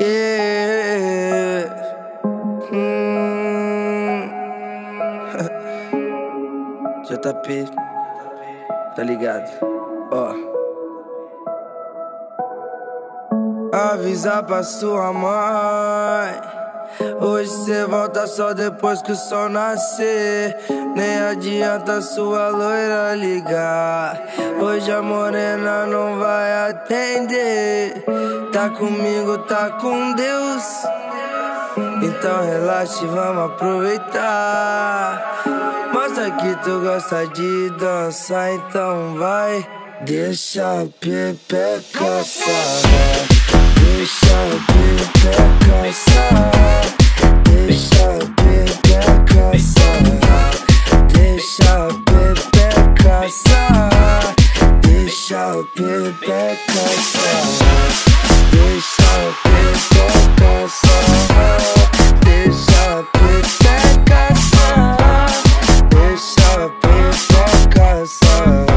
Yeah. JP, tá ligado? Ó. Avisa pra sua mãe, hoje cê volta só depois que o sol nascer. Nem adianta sua loira ligar, hoje a morena não vai atender. Tá comigo, tá com Deus, então relaxa e vamos aproveitar. Mostra que tu gosta de dançar, então vai. Deixa a pepeca sarrar, deixa a pepeca sarrar, deixa a pepeca sarrar, deixa a pepeca sarrar, deixa a pepeca sarrar, deixa a pepeca sarrar, deixa a pepeca sarrar, deixa a pepeca sarrar.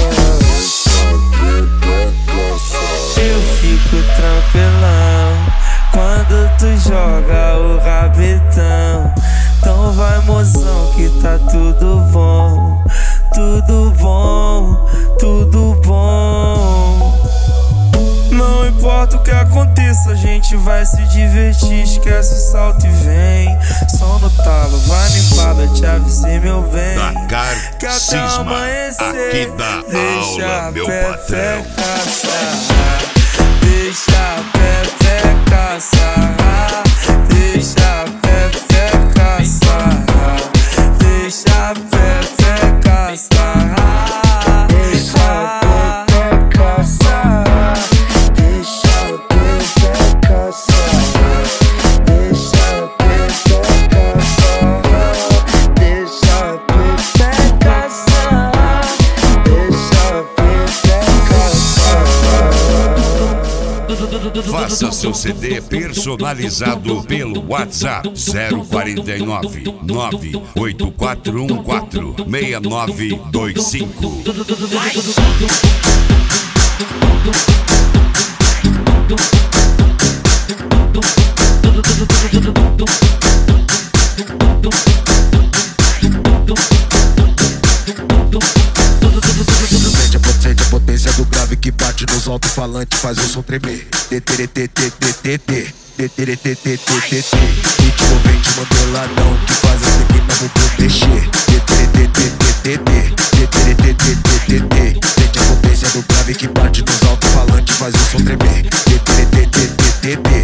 Eu fico tranquilão quando tu joga o rabetão. Então vai, mozão, que tá tudo bom, tudo bom, tudo bom. Não importa o que aconteça, a gente vai se divertir. Esquece o salto e vem. Som no talo, vai limpado, eu te avisei, meu bem. Que até amanhecer, aqui da deixa aula, meu patrão. Sarrar, deixa a pepeca sarrar, deixa a pepeca sarrar, deixa a pepeca sarrar, deixa a pepeca sarrar, deixa a pepeca sarrar, deixa a pepeca sarrar, deixa a pepeca sarrar, deixa a pepeca sarrar. Faça seu CD personalizado pelo WhatsApp 049 98414 6925. Sente a potência do grave que bate nos alto-falantes, faz o som tremer. DTTTTTT, DTTTTTT, hit envolvente modeladão que faz as meninas no tudo mexer. DTTTTTT, DTTTTT, sente a potência do grave que bate nos alto-falantes, faz o som tremer. DTTTTTT.